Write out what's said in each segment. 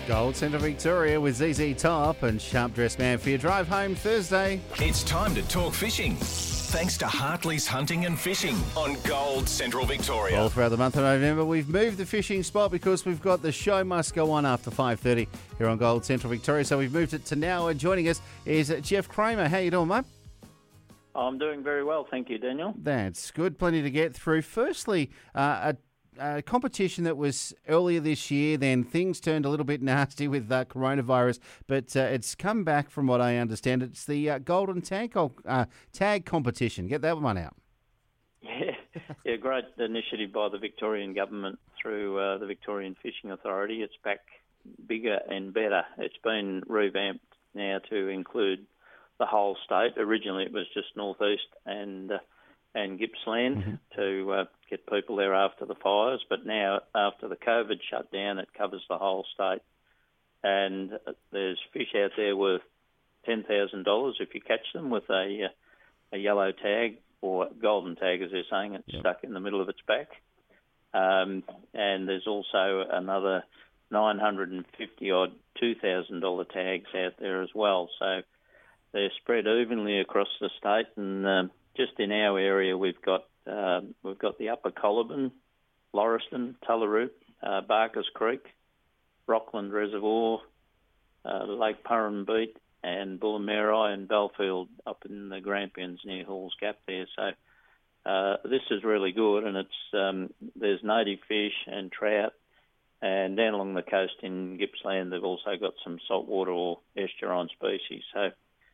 Gold Centre Victoria with ZZ Top and Sharp Dressed Man for your drive home Thursday. It's time to talk fishing. Thanks to Hartley's Hunting and Fishing on Gold Central Victoria. All throughout the month of November, we've moved the fishing spot because we've got the show must go on after 5:30 here on Gold Central Victoria. So we've moved it to now. And joining us is Jeff Kramer. How you doing, mate? I'm doing very well, thank you, Daniel. That's good. Plenty to get through. Firstly, a competition that was earlier this year, then things turned a little bit nasty with coronavirus, but it's come back from what I understand. It's the Golden Tag competition. Get that one out. Yeah, great initiative by the Victorian government through the Victorian Fishing Authority. It's back bigger and better. It's been revamped now to include the whole state. Originally it was just northeast and Gippsland to get people there after the fires, but now after the COVID shutdown it covers the whole state, and there's fish out there worth $10,000 if you catch them with a yellow tag, or golden tag as they're saying. It's stuck in the middle of its back, and there's also another 950 odd $2,000 tags out there as well, so they're spread evenly across the state. And just in our area, we've got the Upper Coliban, Lauriston, Tullaroop, Barkers Creek, Rockland Reservoir, Lake Purrumbete, and Bullameri and Belfield up in the Grampians near Halls Gap there. So this is really good, and it's there's native fish and trout, and down along the coast in Gippsland they've also got some saltwater or estuarine species. So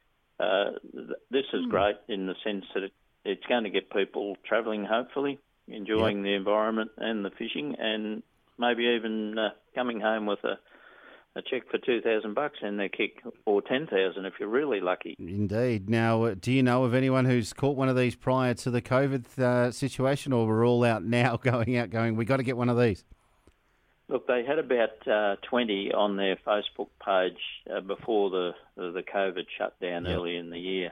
this is great in the sense that it's going to get people travelling, hopefully, enjoying the environment and the fishing, and maybe even coming home with a cheque for $2,000 in their kick, or $10,000 if you're really lucky. Indeed. Now, do you know of anyone who's caught one of these prior to the COVID situation, or we're all out now going, we got to get one of these? Look, they had about 20 on their Facebook page before the COVID shutdown early in the year.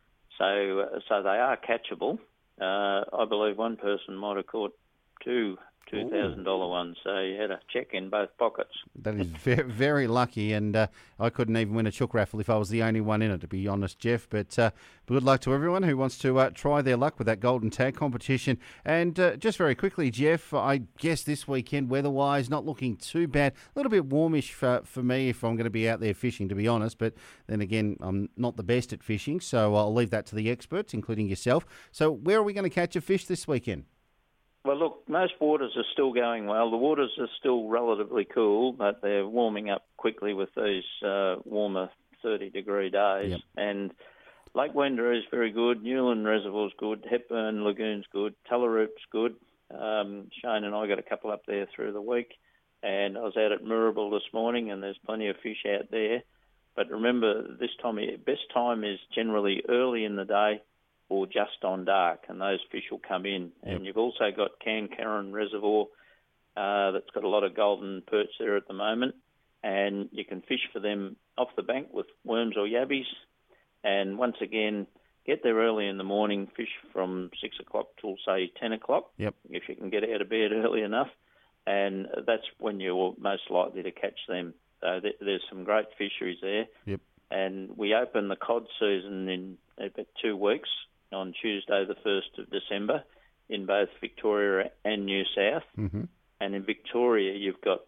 So they are catchable. I believe one person might have caught two $2,000 ones, so you had a cheque in both pockets. That is very, very lucky, and I couldn't even win a chook raffle if I was the only one in it, to be honest, Jeff. But good luck to everyone who wants to try their luck with that Golden Tag competition. And just very quickly, Jeff, I guess this weekend, weather-wise, not looking too bad. A little bit warmish for me if I'm going to be out there fishing, to be honest. But then again, I'm not the best at fishing, so I'll leave that to the experts, including yourself. So where are we going to catch a fish this weekend? Well, look, most waters are still going well. The waters are still relatively cool, but they're warming up quickly with these warmer 30-degree days. Yep. And Lake Wendouree is very good. Newland Reservoir's good. Hepburn Lagoon's good. Tullaroop's good. Shane and I got a couple up there through the week. And I was out at Moorabool this morning, and there's plenty of fish out there. But remember, this time, best time is generally early in the day, or just on dark, and those fish will come in. And you've also got Cancarron Reservoir that's got a lot of golden perch there at the moment, and you can fish for them off the bank with worms or yabbies. And once again, get there early in the morning, fish from 6 o'clock till, say, 10 o'clock, if you can get out of bed early enough, and that's when you're most likely to catch them. So there's some great fisheries there. Yep. And we open the cod season in about 2 weeks, on Tuesday the 1st of December, in both Victoria and New South. Mm-hmm. And in Victoria you've got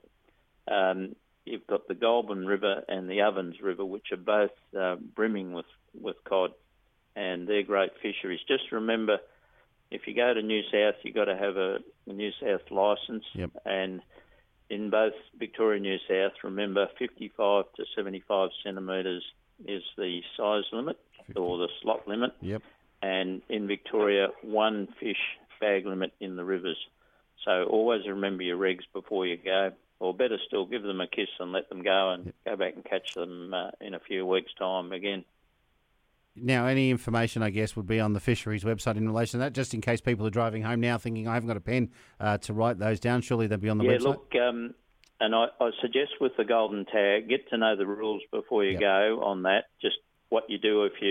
the Goulburn River and the Ovens River, which are both brimming with cod, and they're great fisheries. Just remember, if you go to New South, you've got to have a New South licence. Yep. And in both Victoria and New South, remember 55 to 75 centimetres is the size limit, or the slot limit. Yep. And in Victoria, 1 fish bag limit in the rivers. So always remember your regs before you go, or better still, give them a kiss and let them go, and go back and catch them in a few weeks' time again. Now, any information, I guess, would be on the fisheries website in relation to that, just in case people are driving home now thinking, I haven't got a pen to write those down. Surely they'll be on the website. Yeah, look, and I suggest with the Golden Tag, get to know the rules before you go on that. Just what you do if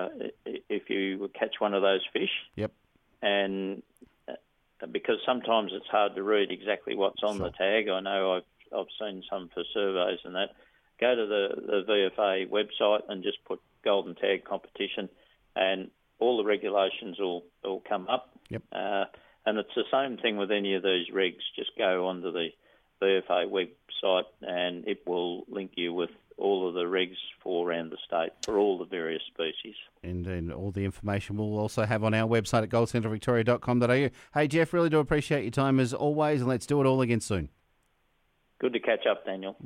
you catch one of those fish. Yep. And because sometimes it's hard to read exactly what's on the tag. I know I've seen some for surveys and that. Go to the VFA website and just put Golden Tag competition, and all the regulations will come up. Yep. And it's the same thing with any of these regs. Just go onto the VFA website and it will link you with all of the regs for around the state for all the various species. And all the information we'll also have on our website at goldcentralvictoria.com.au. Hey, Jeff, really do appreciate your time as always, and let's do it all again soon. Good to catch up, Daniel.